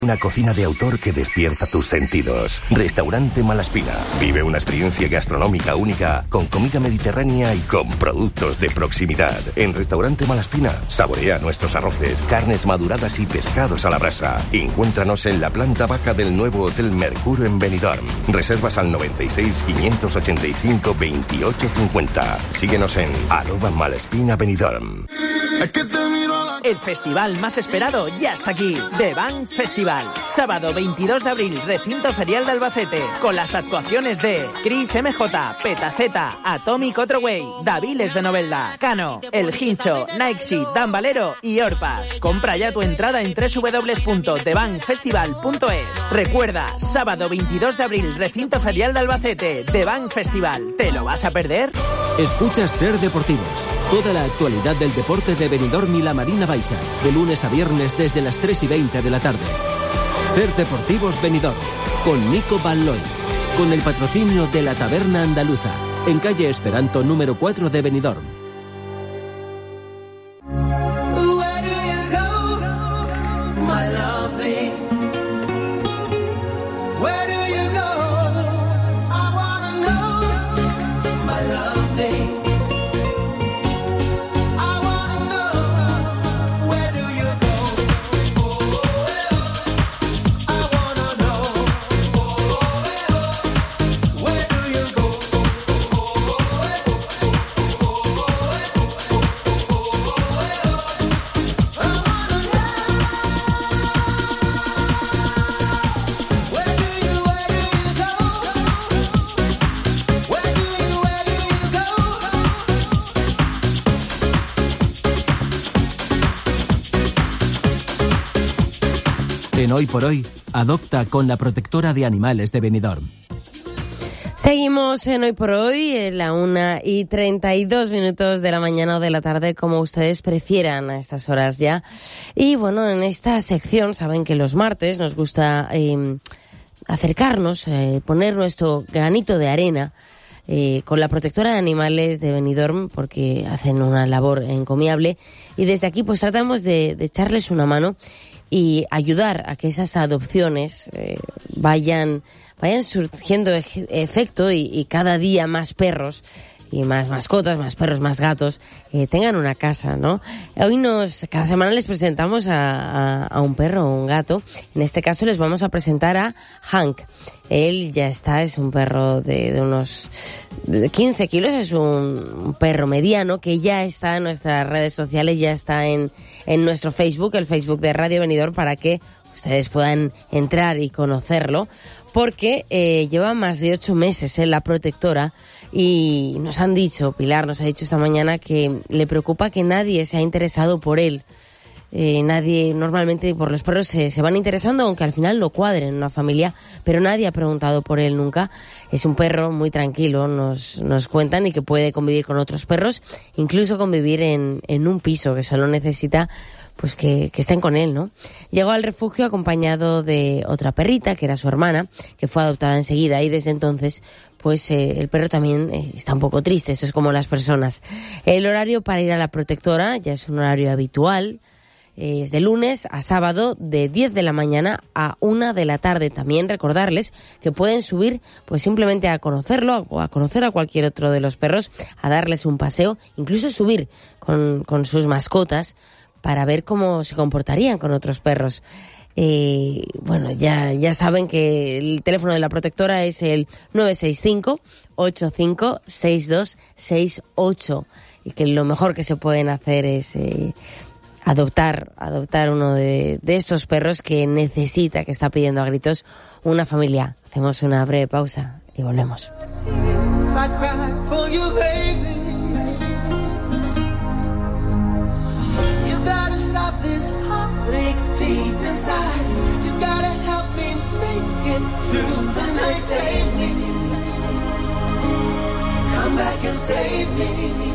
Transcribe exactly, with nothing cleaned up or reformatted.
Una cocina de autor que despierta tus sentidos. Restaurante Malaspina. Vive una experiencia gastronómica única con comida mediterránea y con productos de proximidad. En Restaurante Malaspina, saborea nuestros arroces, carnes maduradas y pescados a la brasa. Encuéntranos en la planta baja del nuevo Hotel Mercure en Benidorm. Reservas al noventa y seis, quinientos ochenta y cinco, veintiocho cincuenta. Síguenos en arroba Malaspina Benidorm. El festival más esperado ya está aquí. The Bank Festival. Sábado veintidós de abril, recinto ferial de Albacete, con las actuaciones de Chris M J, Petaceta, Atomic Otroway, Daviles de Novelda, Cano, El Hincho, Nike, Dan Valero y Orpas. Compra ya tu entrada en doble u doble u doble u punto the bank festival punto es. Recuerda, sábado veintidós de abril, recinto ferial de Albacete, The Bank Festival. ¿Te lo vas a perder? Escuchas Ser Deportivos. Toda la actualidad del deporte de Benidorm y la Marina Baixa, de lunes a viernes desde las tres y veinte de la tarde. Ser Deportivos Benidorm, con Nico Balloy, con el patrocinio de la Taberna Andaluza, en calle Esperanto número cuatro de Benidorm. En Hoy por Hoy, adopta con la protectora de animales de Benidorm. Seguimos en Hoy por Hoy, en la una y treinta y dos minutos de la mañana o de la tarde, como ustedes prefieran a estas horas ya. Y bueno, en esta sección saben que los martes nos gusta eh, acercarnos, eh, poner nuestro granito de arena eh, con la protectora de animales de Benidorm, porque hacen una labor encomiable. Y desde aquí pues tratamos de, de echarles una mano y ayudar a que esas adopciones eh, vayan vayan surgiendo efecto y, y cada día más perros y más mascotas, más perros, más gatos eh, tengan una casa, ¿no? Hoy nos cada semana les presentamos a, a, a un perro o un gato. En este caso les vamos a presentar a Hank. Él ya está, es un perro de, de unos quince kilos, es un, un perro mediano que ya está en nuestras redes sociales, ya está en, en nuestro Facebook, el Facebook de Radio Benidorm, para que ustedes puedan entrar y conocerlo, porque eh, lleva más de ocho meses en la protectora y nos han dicho, Pilar nos ha dicho esta mañana que le preocupa que nadie se ha interesado por él. Eh, nadie, normalmente por los perros se, se van interesando, aunque al final lo cuadren en una familia, pero nadie ha preguntado por él nunca. Es un perro muy tranquilo, nos, nos cuentan, y que puede convivir con otros perros, incluso convivir en, en un piso, que solo necesita pues que, que estén con él, ¿no? Llegó al refugio acompañado de otra perrita, que era su hermana, que fue adoptada enseguida, y desde entonces pues eh, el perro también eh, está un poco triste. Esto es como las personas. El horario para ir a la protectora ya es un horario habitual. Es de lunes a sábado, de diez de la mañana a una de la tarde. También recordarles que pueden subir pues simplemente a conocerlo o a conocer a cualquier otro de los perros, a darles un paseo, incluso subir con, con sus mascotas para ver cómo se comportarían con otros perros. Eh, bueno, ya, ya saben que el teléfono de la protectora es el nueve seis cinco, ocho cinco, seis dos seis ocho, y que lo mejor que se pueden hacer es eh, adoptar, adoptar uno de, de estos perros que necesita, que está pidiendo a gritos una familia. Hacemos una breve pausa y volvemos. This heartache deep inside, you gotta help me make it through the night. Save me, come back and save me.